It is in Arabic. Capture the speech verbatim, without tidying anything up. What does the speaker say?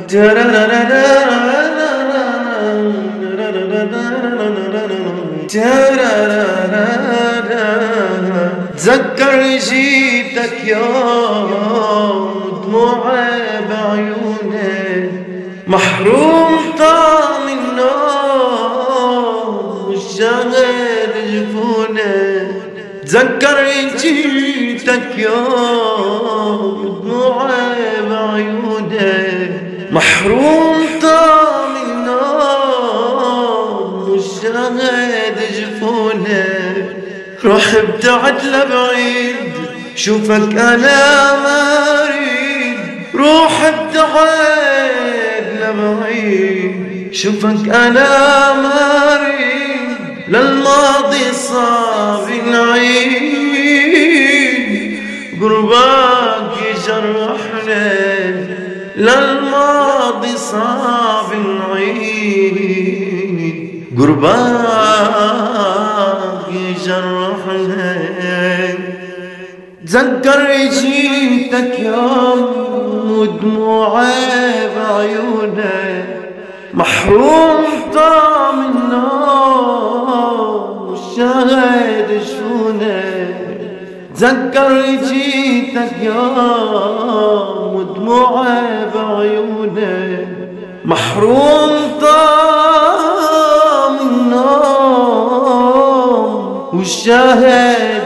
تذكر جيتك يوم دموعي بعيوني، محروم طعم النوم والشغل جفوني. تذكر جيتك يوم دموعي بعيوني، محروم طعم النوم والشغل جفوني. روح ابتعد لبعيد شوفك انا ما اريد، روح ابتعد لبعيد شوفك انا ما اريد. للماضي صعب نعيد قربك يجرحني، للماضي صعب نعيد قربك يجرحني. تذكر جيتك يوم ودموعي بعيوني، محروم طعم النوم والشهد شفوني. تذكر جيتك يوم ودموعي بعيوني، محروم طعم النوم والشهد